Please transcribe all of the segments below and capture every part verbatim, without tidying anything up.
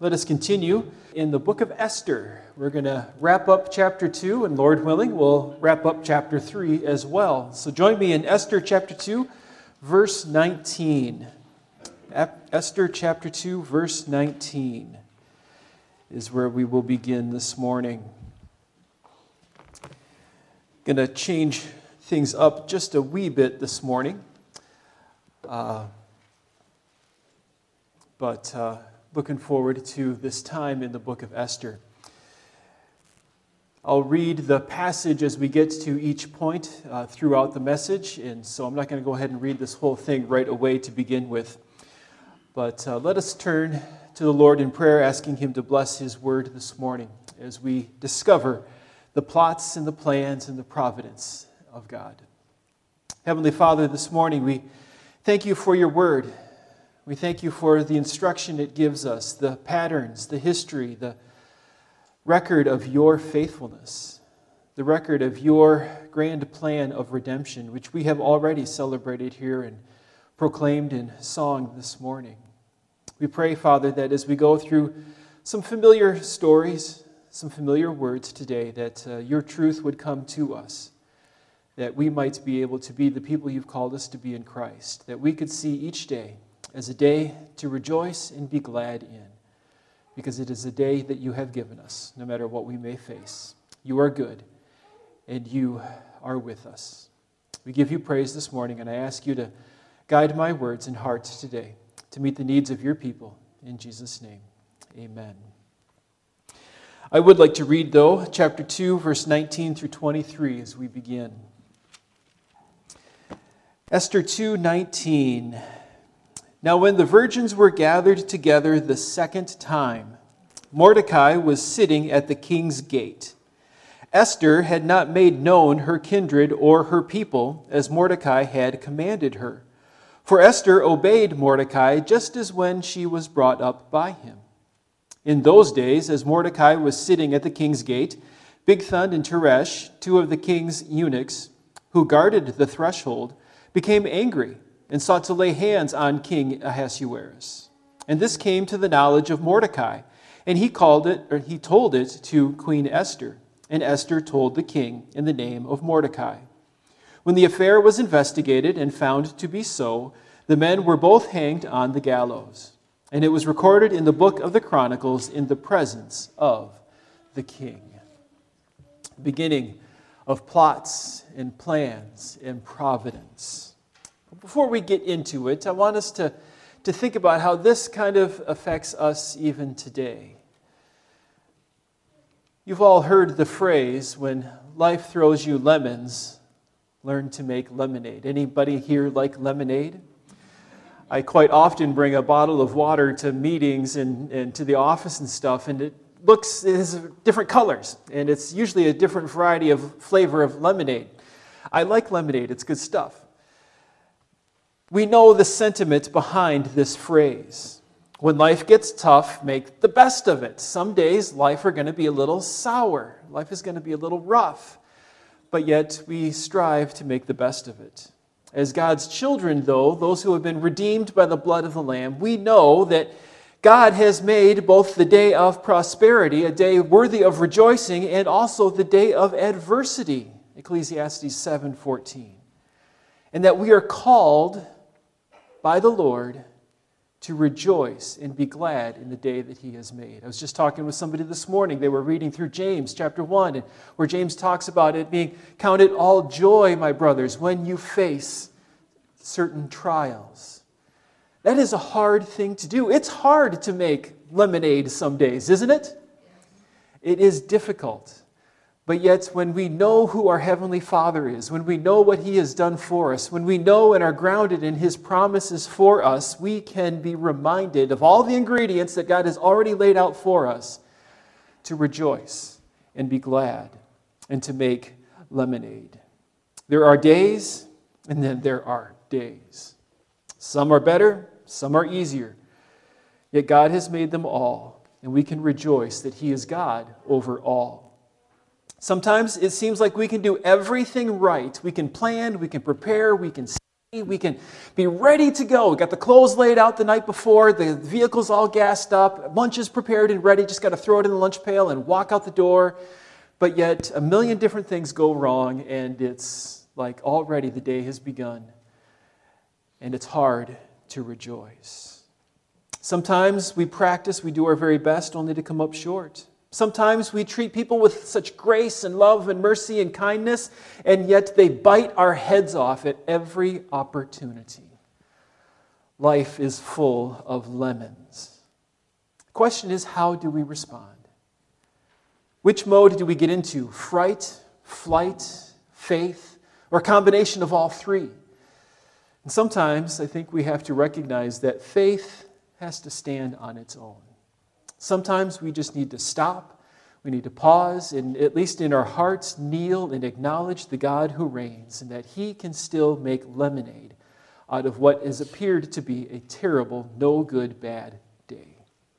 Let us continue in the book of Esther. We're going to wrap up chapter two, and Lord willing, we'll wrap up chapter three as well. So join me in Esther chapter two, verse nineteen. Esther chapter two, verse nineteen is where we will begin this morning. Going to change things up just a wee bit this morning. Uh, but uh, looking forward to this time in the book of Esther. I'll read the passage as we get to each point uh, throughout the message, and so I'm not going to go ahead and read this whole thing right away to begin with. But uh, let us turn to the Lord in prayer, asking Him to bless His word this morning as we discover the plots and the plans and the providence of God. Heavenly Father, this morning we thank you for your word. We thank you for the instruction it gives us, the patterns, the history, the record of your faithfulness, the record of your grand plan of redemption, which we have already celebrated here and proclaimed in song this morning. We pray, Father, that as we go through some familiar stories, some familiar words today, that uh, your truth would come to us, that we might be able to be the people you've called us to be in Christ, that we could see each day as a day to rejoice and be glad in, because it is a day that you have given us, no matter what we may face. You are good, and you are with us. We give you praise this morning, and I ask you to guide my words and hearts today to meet the needs of your people. In Jesus' name, amen. I would like to read, though, chapter two, verse nineteen through twenty-three as we begin. Esther two nineteen. Now when the virgins were gathered together the second time, Mordecai was sitting at the king's gate. Esther had not made known her kindred or her people, as Mordecai had commanded her. For Esther obeyed Mordecai just as when she was brought up by him. In those days, as Mordecai was sitting at the king's gate, Bigthan and Teresh, two of the king's eunuchs, who guarded the threshold, became angry and sought to lay hands on King Ahasuerus. And this came to the knowledge of Mordecai, and he called it, or he told it to Queen Esther, and Esther told the king in the name of Mordecai. When the affair was investigated and found to be so, the men were both hanged on the gallows. And it was recorded in the book of the Chronicles in the presence of the king. Beginning of plots and plans and providence. Before we get into it, I want us to, to think about how this kind of affects us even today. You've all heard the phrase, when life throws you lemons, learn to make lemonade. Anybody here like lemonade? I quite often bring a bottle of water to meetings and, and to the office and stuff, and it looks, it has different colors, and it's usually a different variety of flavor of lemonade. I like lemonade, it's good stuff. We know the sentiment behind this phrase. When life gets tough, make the best of it. Some days, life are going to be a little sour. Life is going to be a little rough, but yet we strive to make the best of it. As God's children, though, those who have been redeemed by the blood of the Lamb, we know that God has made both the day of prosperity, a day worthy of rejoicing, and also the day of adversity, Ecclesiastes seven fourteen. And that we are called by the Lord to rejoice and be glad in the day that He has made. I was just talking with somebody this morning. They were reading through James chapter one, where James talks about it being counted all joy, my brothers, when you face certain trials. That is a hard thing to do. It's hard to make lemonade some days, isn't it? It is difficult. But yet, when we know who our Heavenly Father is, when we know what He has done for us, when we know and are grounded in His promises for us, we can be reminded of all the ingredients that God has already laid out for us to rejoice and be glad and to make lemonade. There are days, and then there are days. Some are better, some are easier. Yet God has made them all, and we can rejoice that He is God over all. Sometimes it seems like we can do everything right. We can plan, we can prepare, we can We can be ready to go. We got the clothes laid out the night before, the vehicle's all gassed up, lunch is prepared and ready, just got to throw it in the lunch pail and walk out the door. But yet a million different things go wrong, and it's like already the day has begun, and it's hard to rejoice. Sometimes we practice, we do our very best only to come up short. Sometimes we treat people with such grace and love and mercy and kindness, and yet they bite our heads off at every opportunity. Life is full of lemons. The question is, how do we respond? Which mode do we get into? Fright, flight, faith, or a combination of all three? And sometimes I think we have to recognize that faith has to stand on its own. Sometimes we just need to stop, we need to pause, and at least in our hearts, kneel and acknowledge the God who reigns, and that He can still make lemonade out of what has appeared to be a terrible, no good, bad day.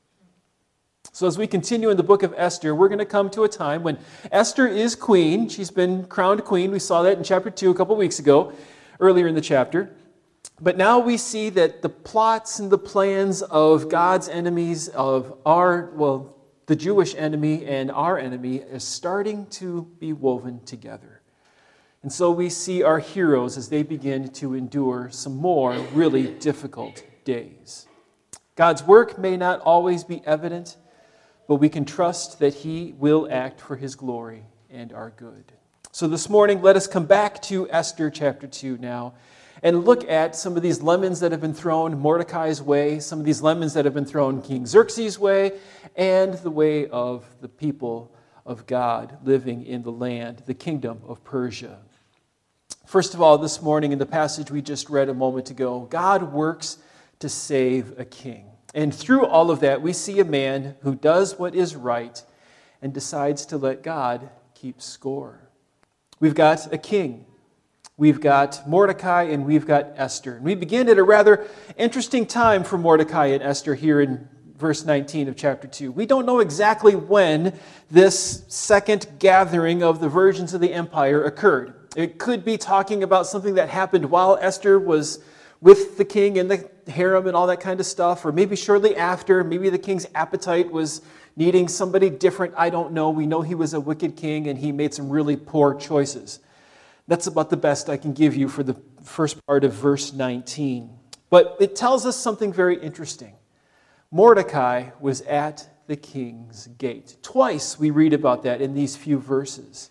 So as we continue in the book of Esther, we're going to come to a time when Esther is queen. She's been crowned queen. We saw that in chapter two a couple weeks ago, earlier in the chapter. But now we see that the plots and the plans of God's enemies, of our, well, the Jewish enemy and our enemy, is starting to be woven together. And so we see our heroes as they begin to endure some more really difficult days. God's work may not always be evident, but we can trust that He will act for His glory and our good. So this morning, let us come back to Esther chapter two now, and look at some of these lemons that have been thrown Mordecai's way, some of these lemons that have been thrown King Xerxes' way, and the way of the people of God living in the land, the kingdom of Persia. First of all, this morning in the passage we just read a moment ago, God works to save a king. And through all of that, we see a man who does what is right and decides to let God keep score. We've got a king. We've got Mordecai and we've got Esther. And we begin at a rather interesting time for Mordecai and Esther here in verse nineteen of chapter two. We don't know exactly when this second gathering of the virgins of the empire occurred. It could be talking about something that happened while Esther was with the king and the harem and all that kind of stuff, or maybe shortly after. Maybe the king's appetite was needing somebody different. I don't know. We know he was a wicked king and he made some really poor choices. That's about the best I can give you for the first part of verse nineteen. But it tells us something very interesting. Mordecai was at the king's gate. Twice we read about that in these few verses.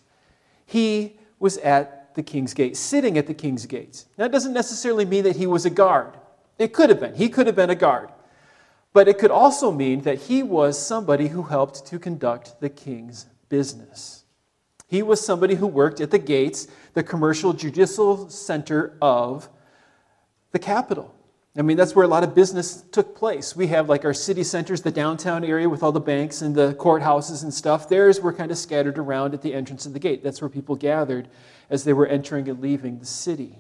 He was at the king's gate, sitting at the king's gate. That doesn't necessarily mean that he was a guard. It could have been. He could have been a guard. But it could also mean that he was somebody who helped to conduct the king's business. He was somebody who worked at the gates, the commercial judicial center of the capital. I mean, that's where a lot of business took place. We have like our city centers, the downtown area with all the banks and the courthouses and stuff. Theirs were kind of scattered around at the entrance of the gate. That's where people gathered as they were entering and leaving the city.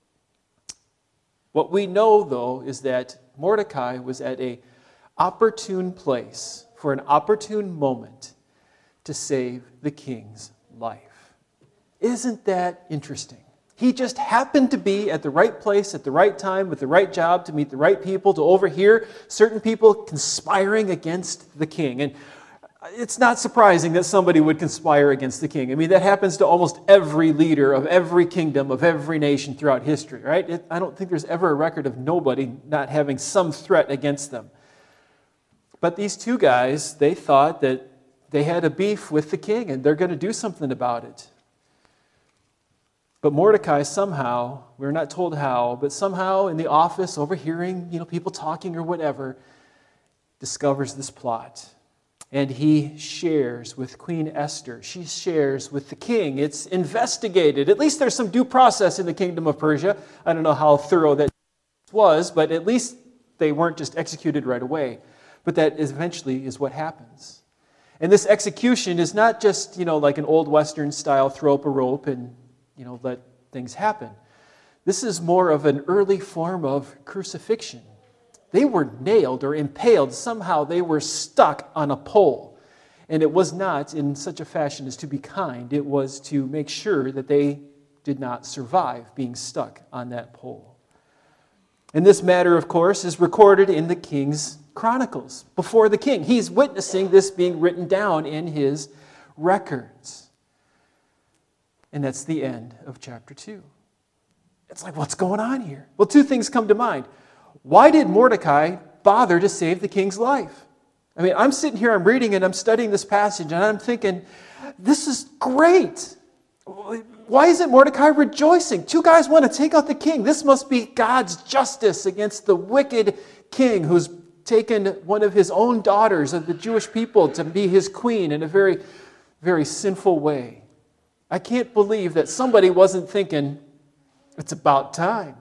What we know, though, is that Mordecai was at an opportune place for an opportune moment to save the king's life. Isn't that interesting? He just happened to be at the right place at the right time with the right job to meet the right people, to overhear certain people conspiring against the king. And it's not surprising that somebody would conspire against the king. I mean, that happens to almost every leader of every kingdom, of every nation throughout history, right? It, I don't think there's ever a record of nobody not having some threat against them. But these two guys, they thought that they had a beef with the king and they're going to do something about it. But Mordecai somehow, we're not told how, but somehow in the office, overhearing, you know, people talking or whatever, discovers this plot. And he shares with Queen Esther. She shares with the king. It's investigated. At least there's some due process in the kingdom of Persia. I don't know how thorough that was, but at least they weren't just executed right away. But that eventually is what happens. And this execution is not just, you know, like an old Western style, throw up a rope and, you know, let things happen. This is more of an early form of crucifixion. They were nailed or impaled. Somehow they were stuck on a pole. And it was not in such a fashion as to be kind. It was to make sure that they did not survive being stuck on that pole. And this matter, of course, is recorded in the king's chronicles before the king. He's witnessing this being written down in his records. And that's the end of chapter two. It's like, what's going on here? Well, two things come to mind. Why did Mordecai bother to save the king's life? I mean, I'm sitting here, I'm reading and I'm studying this passage, and I'm thinking, this is great. Why isn't Mordecai rejoicing? Two guys want to take out the king. This must be God's justice against the wicked king who's taken one of his own daughters of the Jewish people to be his queen in a very, very sinful way. I can't believe that somebody wasn't thinking, it's about time.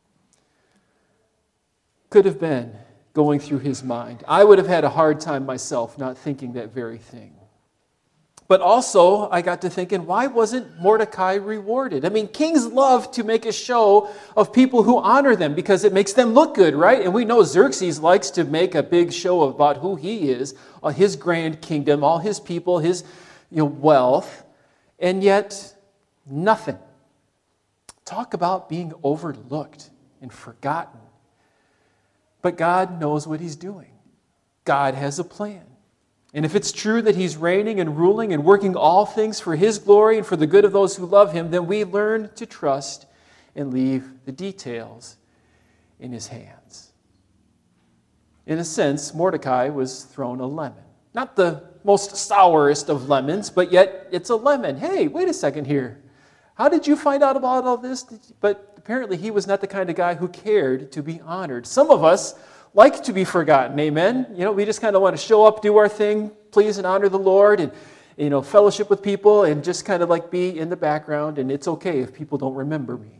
Could have been going through his mind. I would have had a hard time myself not thinking that very thing. But also, I got to thinking, why wasn't Mordecai rewarded? I mean, kings love to make a show of people who honor them because it makes them look good, right? And we know Xerxes likes to make a big show about who he is, his grand kingdom, all his people, his you know, wealth, and yet nothing. Talk about being overlooked and forgotten. But God knows what he's doing. God has a plan. And if it's true that he's reigning and ruling and working all things for his glory and for the good of those who love him, then we learn to trust and leave the details in his hands. In a sense, Mordecai was thrown a lemon. Not the most sourest of lemons, but yet it's a lemon. Hey, wait a second here. How did you find out about all this? But apparently he was not the kind of guy who cared to be honored. Some of us like to be forgotten, amen? You know, we just kind of want to show up, do our thing, please and honor the Lord, and, you know, fellowship with people, and just kind of like be in the background, and it's okay if people don't remember me.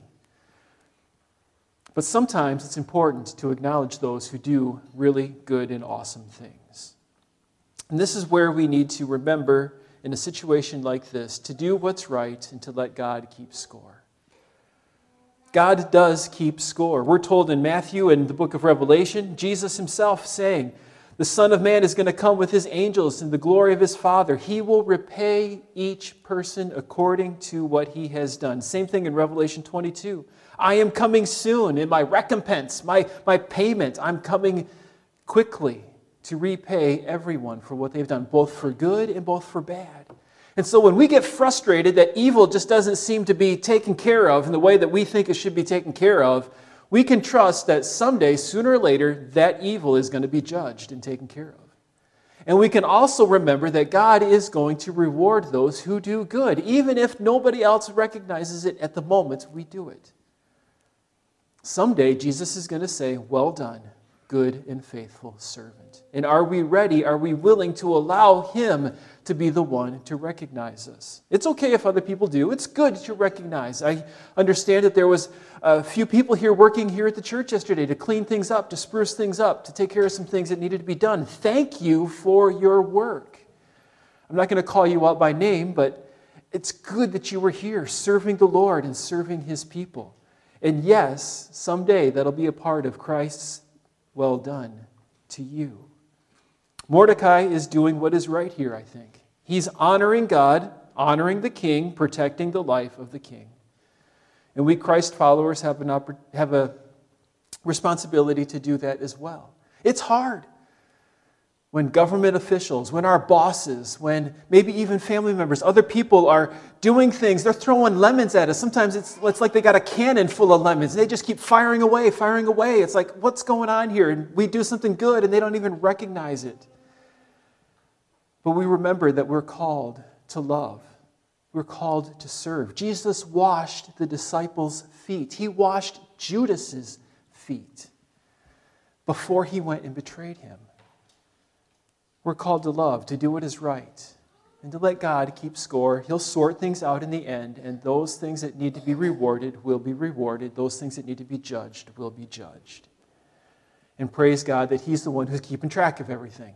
But sometimes it's important to acknowledge those who do really good and awesome things. And this is where we need to remember, in a situation like this, to do what's right and to let God keep score. God does keep score. We're told in Matthew and the book of Revelation, Jesus himself saying, the Son of Man is going to come with his angels in the glory of his Father. He will repay each person according to what he has done. Same thing in Revelation twenty-two. I am coming soon, and my recompense, my, my payment, I'm coming quickly to repay everyone for what they've done, both for good and both for bad. And so when we get frustrated that evil just doesn't seem to be taken care of in the way that we think it should be taken care of, we can trust that someday, sooner or later, that evil is going to be judged and taken care of. And we can also remember that God is going to reward those who do good, even if nobody else recognizes it at the moment we do it. Someday, Jesus is going to say, well done, good and faithful servant. And are we ready? Are we willing to allow him to be the one to recognize us? It's okay if other people do. It's good to recognize. I understand that there was a few people here working here at the church yesterday to clean things up, to spruce things up, to take care of some things that needed to be done. Thank you for your work. I'm not going to call you out by name, but it's good that you were here serving the Lord and serving his people. And yes, someday that'll be a part of Christ's well done to you. Mordecai is doing what is right here, I think. He's honoring God, honoring the king, protecting the life of the king. And we Christ followers have, an oppor- have a responsibility to do that as well. It's hard when government officials, when our bosses, when maybe even family members, other people are doing things, they're throwing lemons at us. Sometimes it's, it's like they got a cannon full of lemons. They just keep firing away, firing away. It's like, what's going on here? And we do something good and they don't even recognize it. But we remember that we're called to love. We're called to serve. Jesus washed the disciples' feet. He washed Judas's feet before he went and betrayed him. We're called to love, to do what is right, and to let God keep score. He'll sort things out in the end, and those things that need to be rewarded will be rewarded. Those things that need to be judged will be judged. And praise God that he's the one who's keeping track of everything.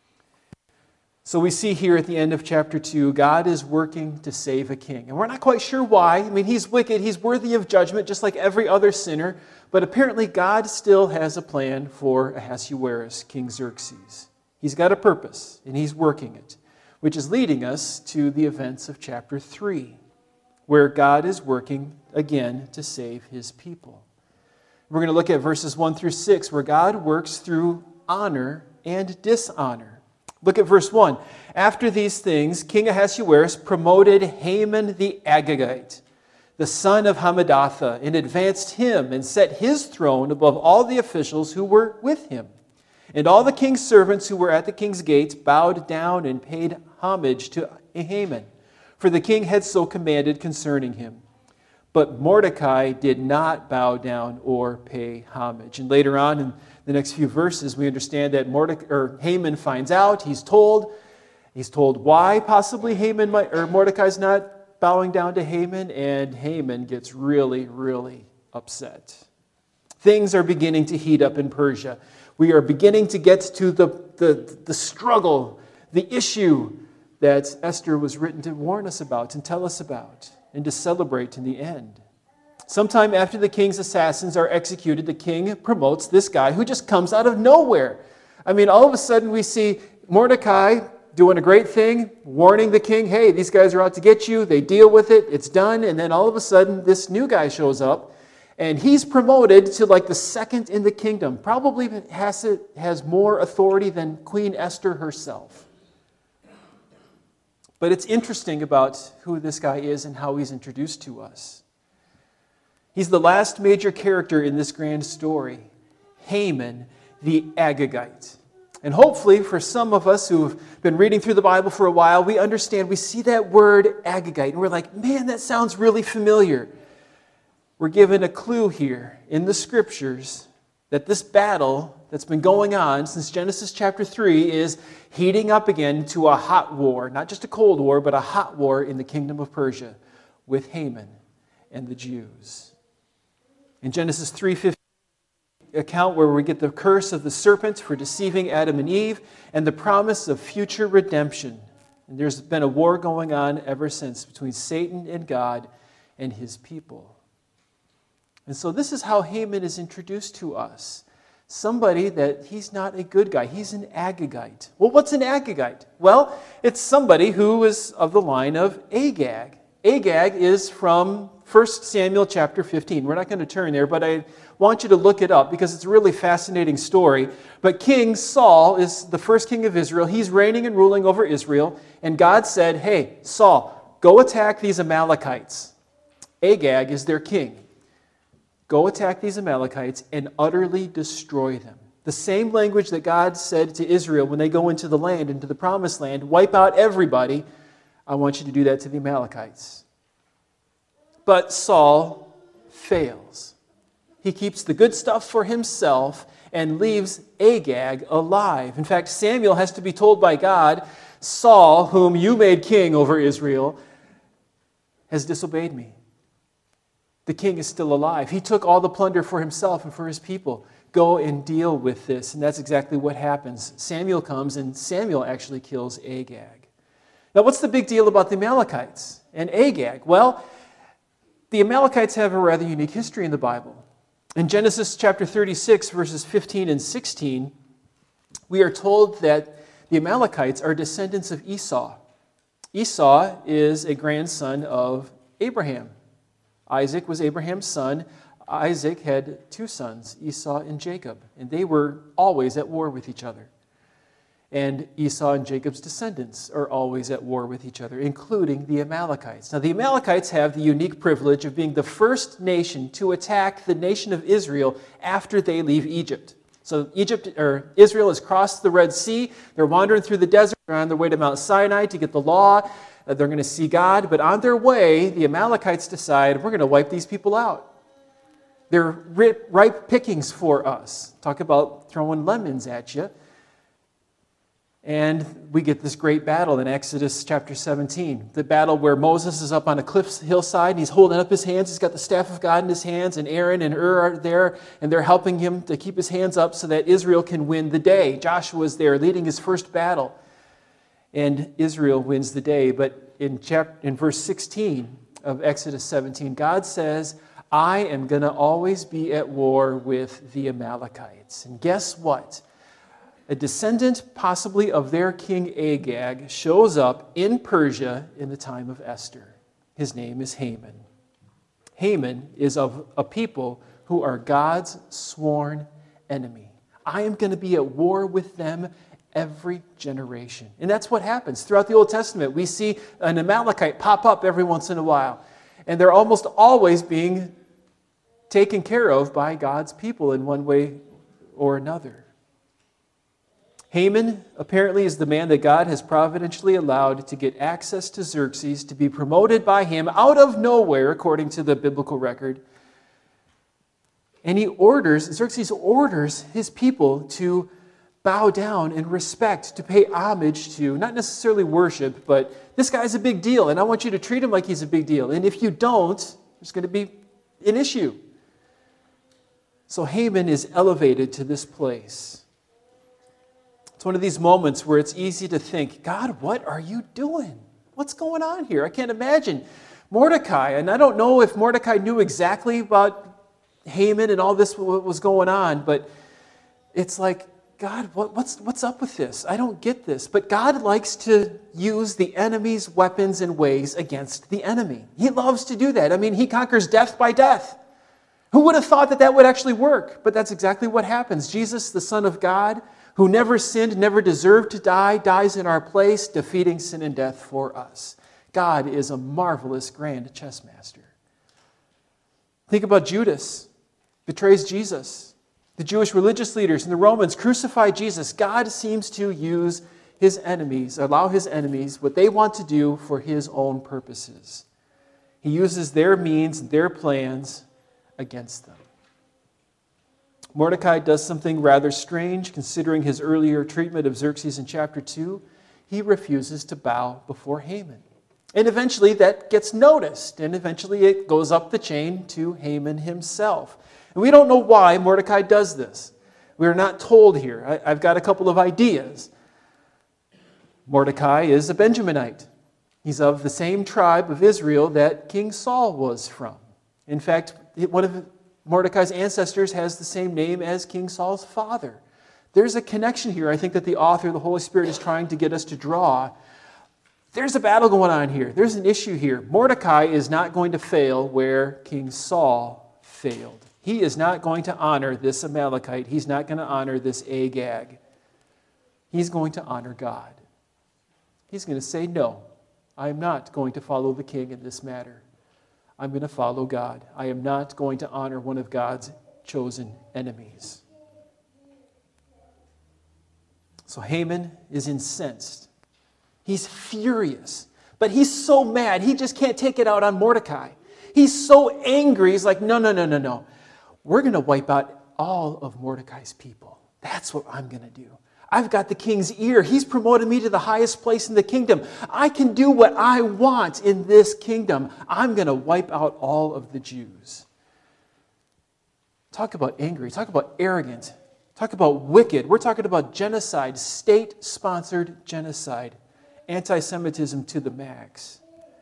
So we see here at the end of chapter two, God is working to save a king. And we're not quite sure why. I mean, he's wicked. He's worthy of judgment, just like every other sinner. But apparently God still has a plan for Ahasuerus, King Xerxes. He's got a purpose, and he's working it, which is leading us to the events of chapter three, where God is working again to save his people. We're going to look at verses one through six, where God works through honor and dishonor. Look at verse one. After these things, King Ahasuerus promoted Haman the Agagite, the son of Hammedatha, and advanced him and set his throne above all the officials who were with him. And all the king's servants who were at the king's gates bowed down and paid homage to Haman, for the king had so commanded concerning him. But Mordecai did not bow down or pay homage. And later on in the next few verses, we understand that Mordecai, or Haman finds out, he's told, he's told why possibly Haman might, or Mordecai's not bowing down to Haman, and Haman gets really, really upset. Things are beginning to heat up in Persia. We are beginning to get to the, the, the struggle, the issue that Esther was written to warn us about and tell us about and to celebrate in the end. Sometime after the king's assassins are executed, the king promotes this guy who just comes out of nowhere. I mean, all of a sudden we see Mordecai doing a great thing, warning the king, hey, these guys are out to get you. They deal with it. It's done. And then all of a sudden this new guy shows up, and he's promoted to like the second in the kingdom. Probably has, has more authority than Queen Esther herself. But it's interesting about who this guy is and how he's introduced to us. He's the last major character in this grand story, Haman the Agagite. And hopefully for some of us who've been reading through the Bible for a while, we understand, we see that word Agagite, and we're like, man, that sounds really familiar. We're given a clue here in the scriptures that this battle that's been going on since Genesis chapter three is heating up again to a hot war, not just a cold war, but a hot war in the kingdom of Persia with Haman and the Jews. In Genesis three fifteen, account where we get the curse of the serpent for deceiving Adam and Eve and the promise of future redemption. And there's been a war going on ever since between Satan and God and his people. And so this is how Haman is introduced to us. Somebody that he's not a good guy. He's an Agagite. Well, what's an Agagite? Well, it's somebody who is of the line of Agag. Agag is from First Samuel chapter fifteen. We're not going to turn there, but I want you to look it up because it's a really fascinating story. But King Saul is the first king of Israel. He's reigning and ruling over Israel. And God said, hey, Saul, go attack these Amalekites. Agag is their king. Go attack these Amalekites and utterly destroy them. The same language that God said to Israel when they go into the land, into the promised land, wipe out everybody. I want you to do that to the Amalekites. But Saul fails. He keeps the good stuff for himself and leaves Agag alive. In fact, Samuel has to be told by God, Saul, whom you made king over Israel, has disobeyed me. The king is still alive. He took all the plunder for himself and for his people. Go and deal with this. And that's exactly what happens. Samuel comes, and Samuel actually kills Agag. Now, what's the big deal about the Amalekites and Agag? Well, the Amalekites have a rather unique history in the Bible. In Genesis chapter thirty-six, verses fifteen and sixteen, we are told that the Amalekites are descendants of Esau. Esau is a grandson of Abraham. Isaac was Abraham's son. Isaac had two sons, Esau and Jacob, and they were always at war with each other. And Esau and Jacob's descendants are always at war with each other, including the Amalekites. Now, the Amalekites have the unique privilege of being the first nation to attack the nation of Israel after they leave Egypt. So Egypt or Israel has crossed the Red Sea. They're wandering through the desert. They're on their way to Mount Sinai to get the law. They're going to see God. But on their way, the Amalekites decide, we're going to wipe these people out. They're ripe pickings for us. Talk about throwing lemons at you. And we get this great battle in Exodus chapter seventeen. The battle where Moses is up on a cliff hillside and he's holding up his hands. He's got the staff of God in his hands, and Aaron and Ur are there, and they're helping him to keep his hands up so that Israel can win the day. Joshua is there leading his first battle, and Israel wins the day. But in, chapter, in verse sixteen of Exodus seventeen, God says, I am going to always be at war with the Amalekites. And guess what? A descendant, possibly of their king Agag, shows up in Persia in the time of Esther. His name is Haman. Haman is of a people who are God's sworn enemy. I am going to be at war with them every generation. And that's what happens. Throughout the Old Testament, we see an Amalekite pop up every once in a while. And they're almost always being taken care of by God's people in one way or another. Haman apparently is the man that God has providentially allowed to get access to Xerxes, to be promoted by him out of nowhere, according to the biblical record. And he orders, Xerxes orders his people to bow down and respect, to pay homage to, not necessarily worship, but this guy's a big deal, and I want you to treat him like he's a big deal. And if you don't, there's going to be an issue. So Haman is elevated to this place. It's one of these moments where it's easy to think, God, what are you doing? What's going on here? I can't imagine. Mordecai, and I don't know if Mordecai knew exactly about Haman and all this what was going on, but it's like, God, what, what's, what's up with this? I don't get this. But God likes to use the enemy's weapons and ways against the enemy. He loves to do that. I mean, he conquers death by death. Who would have thought that that would actually work? But that's exactly what happens. Jesus, the Son of God, who never sinned, never deserved to die, dies in our place, defeating sin and death for us. God is a marvelous grand chess master. Think about Judas, betrays Jesus. The Jewish religious leaders and the Romans crucified Jesus. God seems to use his enemies, allow his enemies what they want to do for his own purposes. He uses their means, their plans against them. Mordecai does something rather strange considering his earlier treatment of Xerxes in chapter two. He refuses to bow before Haman. And eventually that gets noticed, and eventually it goes up the chain to Haman himself. And we don't know why Mordecai does this. We're not told here. I, I've got a couple of ideas. Mordecai is a Benjaminite. He's of the same tribe of Israel that King Saul was from. In fact, one of Mordecai's ancestors has the same name as King Saul's father. There's a connection here, I think, that the author, the Holy Spirit, is trying to get us to draw. There's a battle going on here. There's an issue here. Mordecai is not going to fail where King Saul failed. He is not going to honor this Amalekite. He's not going to honor this Agag. He's going to honor God. He's going to say, no, I am not going to follow the king in this matter. I'm going to follow God. I am not going to honor one of God's chosen enemies. So Haman is incensed. He's furious. But he's so mad, he just can't take it out on Mordecai. He's so angry, he's like, no, no, no, no, no. We're going to wipe out all of Mordecai's people. That's what I'm going to do. I've got the king's ear. He's promoted me to the highest place in the kingdom. I can do what I want in this kingdom. I'm going to wipe out all of the Jews. Talk about angry. Talk about arrogant. Talk about wicked. We're talking about genocide, state-sponsored genocide, anti-Semitism to the max.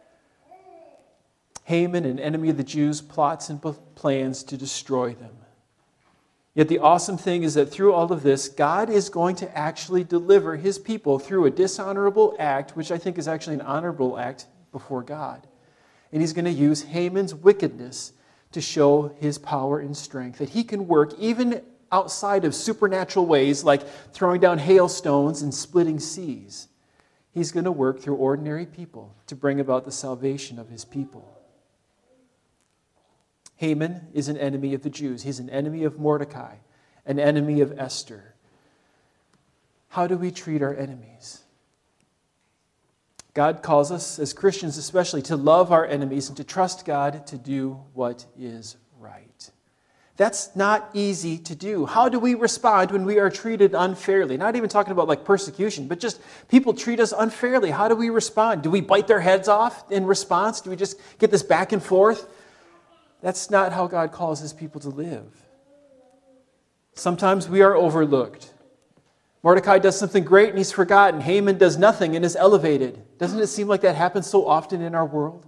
Haman, an enemy of the Jews, plots and plans to destroy them. Yet the awesome thing is that through all of this, God is going to actually deliver his people through a dishonorable act, which I think is actually an honorable act before God. And he's going to use Haman's wickedness to show his power and strength, that he can work even outside of supernatural ways like throwing down hailstones and splitting seas. He's going to work through ordinary people to bring about the salvation of his people. Haman is an enemy of the Jews. He's an enemy of Mordecai, an enemy of Esther. How do we treat our enemies? God calls us, as Christians especially, to love our enemies and to trust God to do what is right. That's not easy to do. How do we respond when we are treated unfairly? Not even talking about like persecution, but just people treat us unfairly. How do we respond? Do we bite their heads off in response? Do we just get this back and forth? That's not how God calls his people to live. Sometimes we are overlooked. Mordecai does something great and he's forgotten. Haman does nothing and is elevated. Doesn't it seem like that happens so often in our world?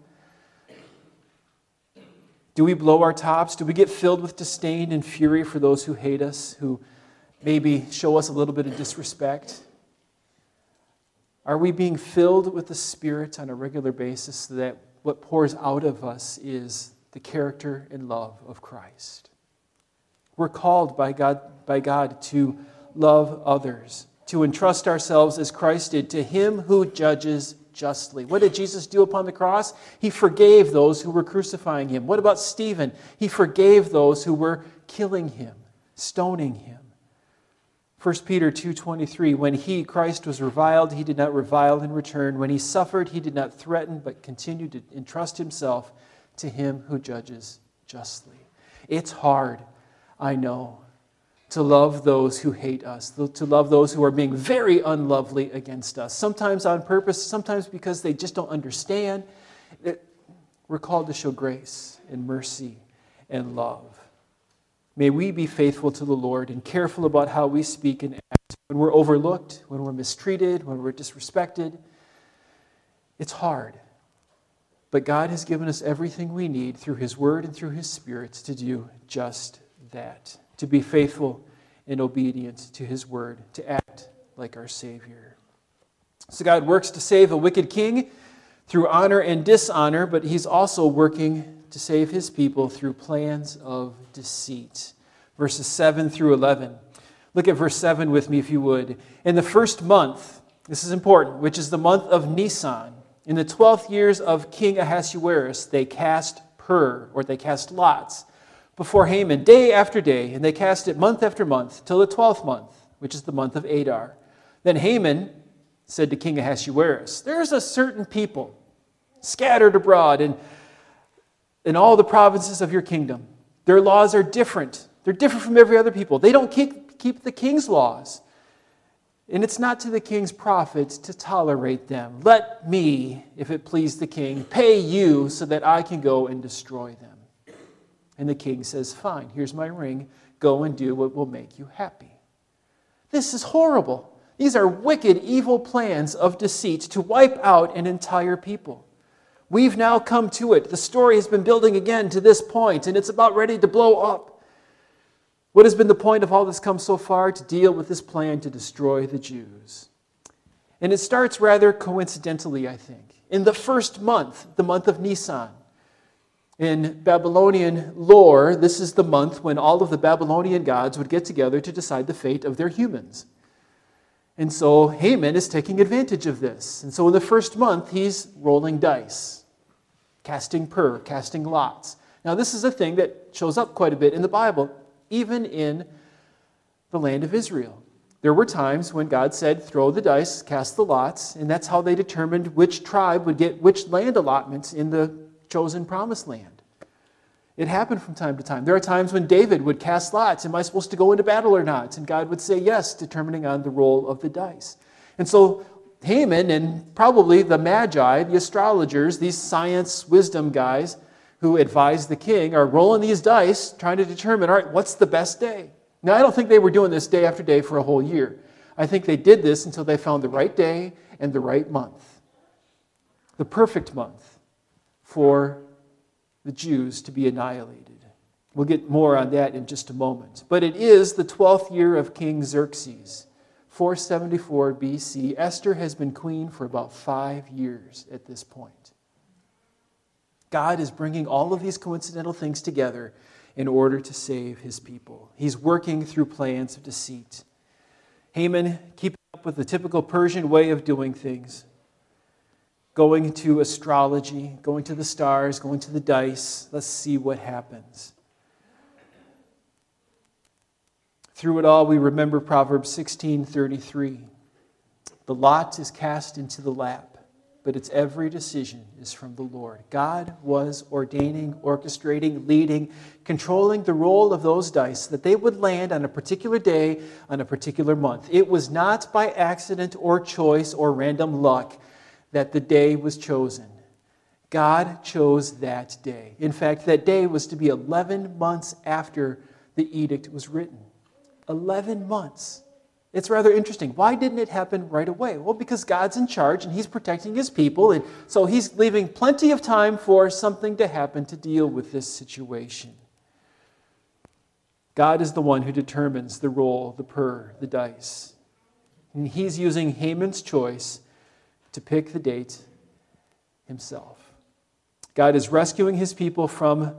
Do we blow our tops? Do we get filled with disdain and fury for those who hate us, who maybe show us a little bit of disrespect? Are we being filled with the Spirit on a regular basis so that what pours out of us is the character and love of Christ? We're called by God, by God to love others, to entrust ourselves as Christ did to him who judges justly. What did Jesus do upon the cross? He forgave those who were crucifying him. What about Stephen? He forgave those who were killing him, stoning him. First Peter two twenty-three, when he, Christ, was reviled, he did not revile in return. When he suffered, he did not threaten, but continued to entrust himself to him who judges justly. It's hard, I know, to love those who hate us, to love those who are being very unlovely against us, sometimes on purpose, sometimes because they just don't understand. We're called to show grace and mercy and love. May we be faithful to the Lord and careful about how we speak and act when we're overlooked, when we're mistreated, when we're disrespected. It's hard, but God has given us everything we need through his word and through his Spirit to do just that, to be faithful and obedient to his word, to act like our Savior. So God works to save a wicked king through honor and dishonor, but he's also working to save his people through plans of deceit. Verses seven through eleven. Look at verse seven with me if you would. In the first month, this is important, which is the month of Nisan, in the twelfth years of King Ahasuerus, they cast pur, or they cast lots, before Haman day after day, and they cast it month after month, till the twelfth month, which is the month of Adar. Then Haman said to King Ahasuerus, "There's a certain people scattered abroad in, in all the provinces of your kingdom. Their laws are different. They're different from every other people. They don't keep, keep the king's laws. And it's not to the king's profit to tolerate them. Let me, if it please the king, pay you so that I can go and destroy them." And the king says, "Fine, here's my ring. Go and do what will make you happy." This is horrible. These are wicked, evil plans of deceit to wipe out an entire people. We've now come to it. The story has been building again to this point, and it's about ready to blow up. What has been the point of all this come so far? To deal with this plan to destroy the Jews. And it starts rather coincidentally, I think. In the first month, the month of Nisan. In Babylonian lore, this is the month when all of the Babylonian gods would get together to decide the fate of their humans. And so Haman is taking advantage of this. And so in the first month, he's rolling dice, casting pur, casting lots. Now this is a thing that shows up quite a bit in the Bible, even in the land of Israel. There were times when God said, throw the dice, cast the lots, and that's how they determined which tribe would get which land allotments in the chosen promised land. It happened from time to time. There are times when David would cast lots. Am I supposed to go into battle or not? And God would say yes, determining on the roll of the dice. And so Haman and probably the Magi, the astrologers, these science wisdom guys who advise the king are rolling these dice, trying to determine, all right, what's the best day? Now, I don't think they were doing this day after day for a whole year. I think they did this until they found the right day and the right month. The perfect month for the Jews to be annihilated. We'll get more on that in just a moment. But it is the twelfth year of King Xerxes, four seventy-four B C. Esther has been queen for about five years at this point. God is bringing all of these coincidental things together in order to save his people. He's working through plans of deceit. Haman, keeping up with the typical Persian way of doing things, going to astrology, going to the stars, going to the dice. Let's see what happens. Through it all, we remember Proverbs sixteen thirty-three. The lot is cast into the lap, but its every decision is from the Lord. God was ordaining, orchestrating, leading, controlling the roll of those dice that they would land on a particular day, on a particular month. It was not by accident or choice or random luck that the day was chosen. God chose that day. In fact, that day was to be eleven months after the edict was written. eleven months. It's rather interesting. Why didn't it happen right away? Well, because God's in charge and he's protecting his people, and so he's leaving plenty of time for something to happen to deal with this situation. God is the one who determines the roll, the pur, the dice. And he's using Haman's choice to pick the date himself. God is rescuing his people from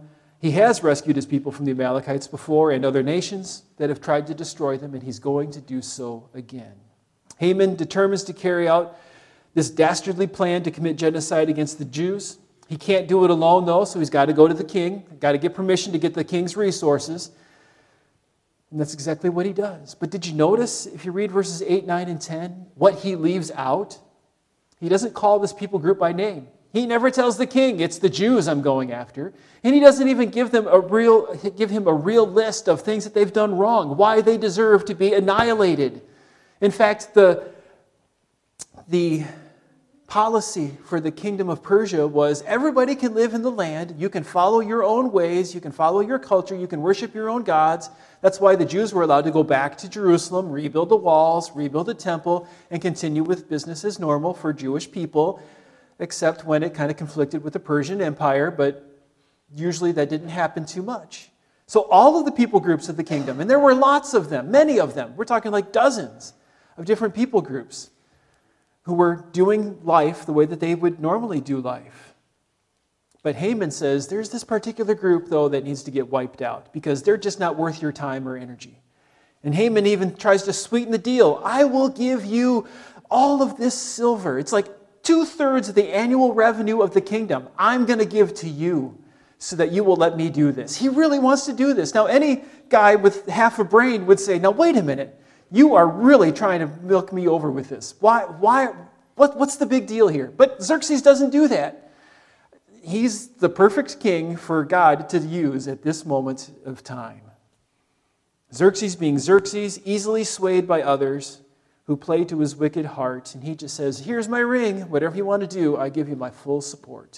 He has rescued his people from the Amalekites before and other nations that have tried to destroy them, and he's going to do so again. Haman determines to carry out this dastardly plan to commit genocide against the Jews. He can't do it alone, though, so he's got to go to the king, got to get permission to get the king's resources. And that's exactly what he does. But did you notice, if you read verses eight, nine, and ten, what he leaves out? He doesn't call this people group by name. He never tells the king, it's the Jews I'm going after. And he doesn't even give them a real, give him a real list of things that they've done wrong, why they deserve to be annihilated. In fact, the, the policy for the kingdom of Persia was everybody can live in the land, you can follow your own ways, you can follow your culture, you can worship your own gods. That's why the Jews were allowed to go back to Jerusalem, rebuild the walls, rebuild the temple, and continue with business as normal for Jewish people, except when it kind of conflicted with the Persian Empire, but usually that didn't happen too much. So all of the people groups of the kingdom, and there were lots of them, many of them, we're talking like dozens of different people groups who were doing life the way that they would normally do life. But Haman says, there's this particular group, though, that needs to get wiped out because they're just not worth your time or energy. And Haman even tries to sweeten the deal. I will give you all of this silver. It's like two-thirds of the annual revenue of the kingdom. I'm going to give to you so that you will let me do this. He really wants to do this. Now, any guy with half a brain would say, now, wait a minute. You are really trying to milk me over with this. Why? Why? What, what's the big deal here? But Xerxes doesn't do that. He's the perfect king for God to use at this moment of time. Xerxes being Xerxes, easily swayed by others who play to his wicked heart. And he just says, here's my ring. Whatever you want to do, I give you my full support.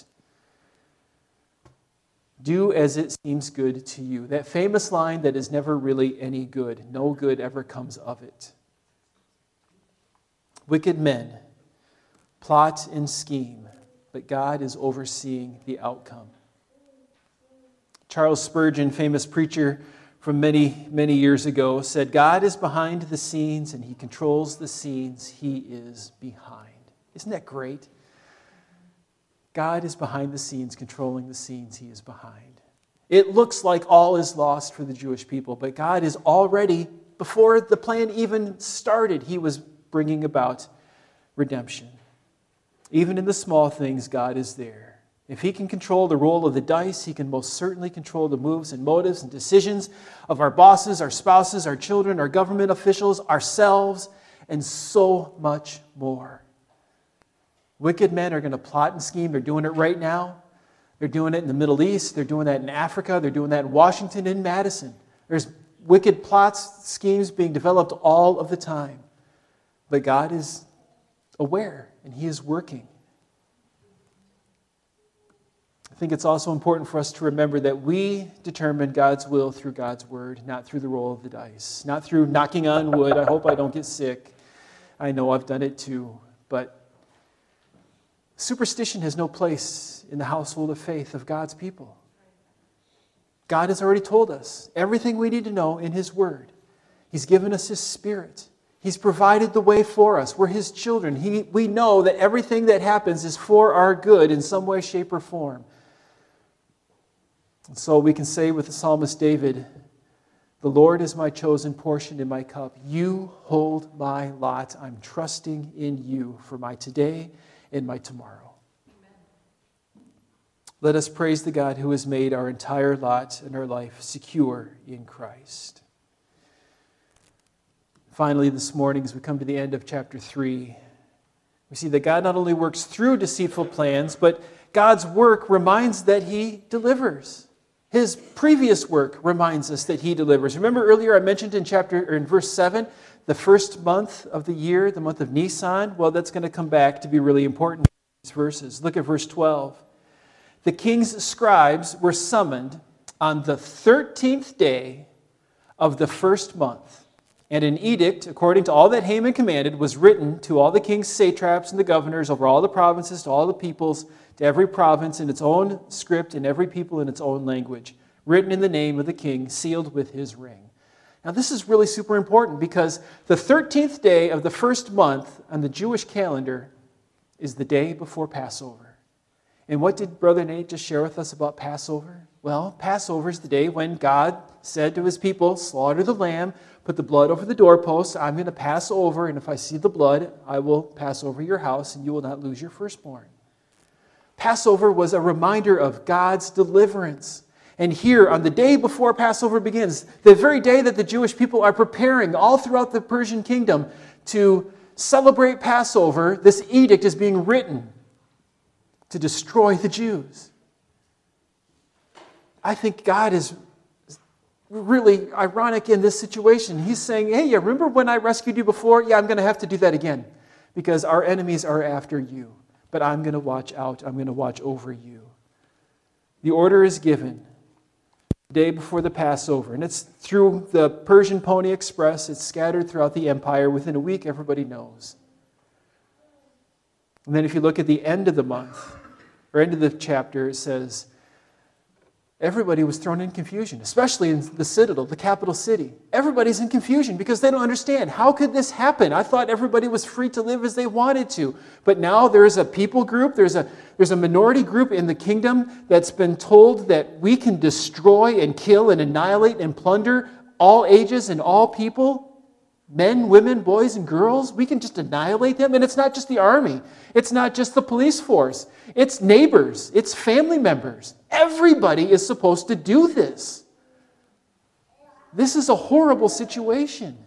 Do as it seems good to you. That famous line that is never really any good. No good ever comes of it. Wicked men plot and scheme, but God is overseeing the outcome. Charles Spurgeon, famous preacher from many, many years ago, said, God is behind the scenes and he controls the scenes he is behind. Isn't that great? God is behind the scenes, controlling the scenes he is behind. It looks like all is lost for the Jewish people, but God is already, before the plan even started, he was bringing about redemption. Even in the small things, God is there. If he can control the roll of the dice, he can most certainly control the moves and motives and decisions of our bosses, our spouses, our children, our government officials, ourselves, and so much more. Wicked men are going to plot and scheme. They're doing it right now. They're doing it in the Middle East. They're doing that in Africa. They're doing that in Washington and Madison. There's wicked plots, schemes being developed all of the time. But God is aware, and he is working. I think it's also important for us to remember that we determine God's will through God's word, not through the roll of the dice, not through knocking on wood. I hope I don't get sick. I know I've done it too, but superstition has no place in the household of faith of God's people. God has already told us everything we need to know in his word. He's given us his spirit. He's provided the way for us. We're his children. He, we know that everything that happens is for our good in some way, shape, or form. And so we can say with the psalmist David, the Lord is my chosen portion in my cup. You hold my lot. I'm trusting in you for my today and my tomorrow. Amen. Let us praise the God who has made our entire lot and our life secure in Christ. Finally, this morning, as we come to the end of chapter three, we see that God not only works through deceitful plans, but God's work reminds that he delivers. His previous work reminds us that he delivers. Remember earlier I mentioned in chapter or in verse seven, the first month of the year, the month of Nisan? Well, that's going to come back to be really important in these verses. Look at verse twelve. The king's scribes were summoned on the thirteenth day of the first month. And an edict, according to all that Haman commanded, was written to all the king's satraps and the governors over all the provinces, to all the peoples, to every province in its own script and every people in its own language, written in the name of the king, sealed with his ring. Now this is really super important because the thirteenth day of the first month on the Jewish calendar is the day before Passover. And what did Brother Nate just share with us about Passover? Well, Passover is the day when God said to his people, slaughter the lamb, put the blood over the doorposts. I'm going to pass over, and if I see the blood, I will pass over your house, and you will not lose your firstborn. Passover was a reminder of God's deliverance. And here, on the day before Passover begins, the very day that the Jewish people are preparing all throughout the Persian kingdom to celebrate Passover, this edict is being written to destroy the Jews. I think God is really ironic in this situation. He's saying, hey, you remember when I rescued you before? Yeah, I'm going to have to do that again because our enemies are after you. But I'm going to watch out. I'm going to watch over you. The order is given the day before the Passover, and it's through the Persian Pony Express. It's scattered throughout the empire. Within a week, everybody knows. And then if you look at the end of the month, or end of the chapter, it says, everybody was thrown in confusion, especially in the citadel, the capital city. Everybody's in confusion because they don't understand. How could this happen? I thought everybody was free to live as they wanted to. But now there's a people group, there's a, there's a minority group in the kingdom that's been told that we can destroy and kill and annihilate and plunder all ages and all people. Men, women, boys, and girls, we can just annihilate them. And it's not just the army. It's not just the police force. It's neighbors. It's family members. Everybody is supposed to do this. This is a horrible situation.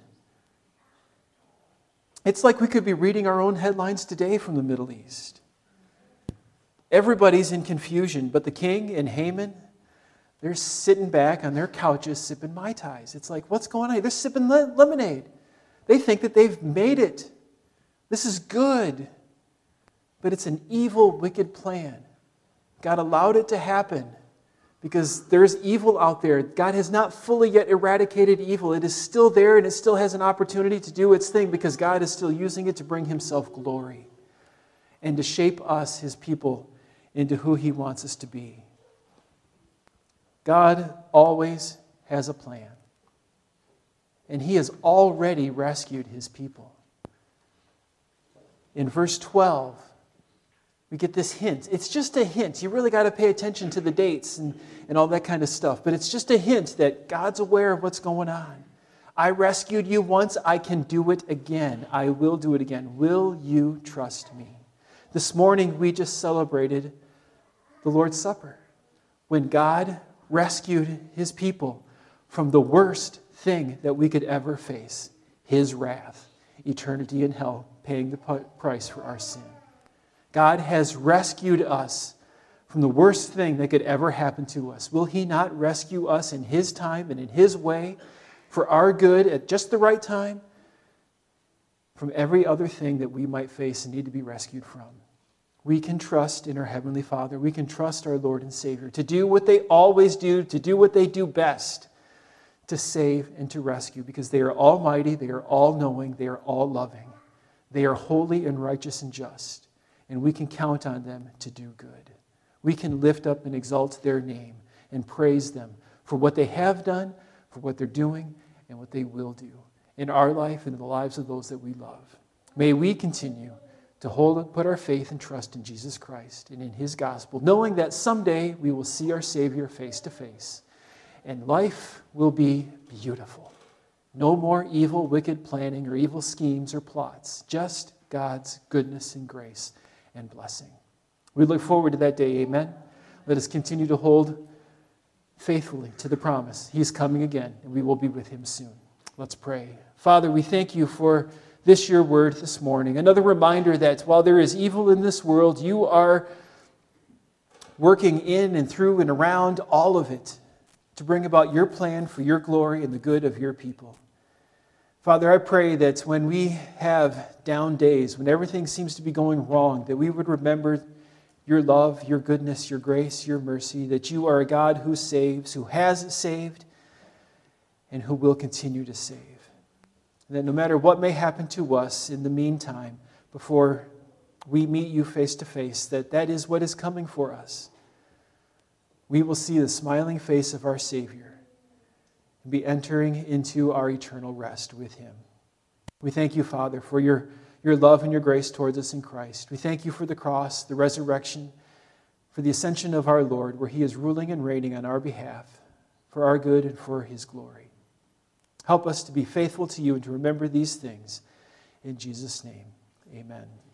It's like we could be reading our own headlines today from the Middle East. Everybody's in confusion, but the king and Haman, they're sitting back on their couches sipping Mai Tais. It's like, what's going on? They're sipping le- lemonade. They think that they've made it. This is good. But it's an evil, wicked plan. God allowed it to happen because there's evil out there. God has not fully yet eradicated evil. It is still there and it still has an opportunity to do its thing because God is still using it to bring himself glory and to shape us, his people, into who he wants us to be. God always has a plan. And he has already rescued his people. In verse twelve, we get this hint. It's just a hint. You really got to pay attention to the dates and, and all that kind of stuff. But it's just a hint that God's aware of what's going on. I rescued you once. I can do it again. I will do it again. Will you trust me? This morning, we just celebrated the Lord's Supper when God rescued his people from the worst thing that we could ever face, his wrath, eternity in hell, paying the price for our sin. God has rescued us from the worst thing that could ever happen to us. Will he not rescue us in his time and in his way for our good at just the right time from every other thing that we might face and need to be rescued from? We can trust in our Heavenly Father. We can trust our Lord and Savior to do what they always do, to do what they do best, to save and to rescue, because they are almighty, they are all-knowing, they are all-loving. They are holy and righteous and just, and we can count on them to do good. We can lift up and exalt their name and praise them for what they have done, for what they're doing, and what they will do in our life and in the lives of those that we love. May we continue to hold, put our faith and trust in Jesus Christ and in his gospel, knowing that someday we will see our Savior face to face. And life will be beautiful. No more evil, wicked planning or evil schemes or plots. Just God's goodness and grace and blessing. We look forward to that day, amen? Let us continue to hold faithfully to the promise. He is coming again, and we will be with him soon. Let's pray. Father, we thank you for this, your word this morning. Another reminder that while there is evil in this world, you are working in and through and around all of it to bring about your plan for your glory and the good of your people. Father, I pray that when we have down days, when everything seems to be going wrong, that we would remember your love, your goodness, your grace, your mercy, that you are a God who saves, who has saved, and who will continue to save. And that no matter what may happen to us in the meantime, before we meet you face to face, that that is what is coming for us. We will see the smiling face of our Savior and be entering into our eternal rest with him. We thank you, Father, for your, your love and your grace towards us in Christ. We thank you for the cross, the resurrection, for the ascension of our Lord, where he is ruling and reigning on our behalf, for our good and for his glory. Help us to be faithful to you and to remember these things. In Jesus' name, amen.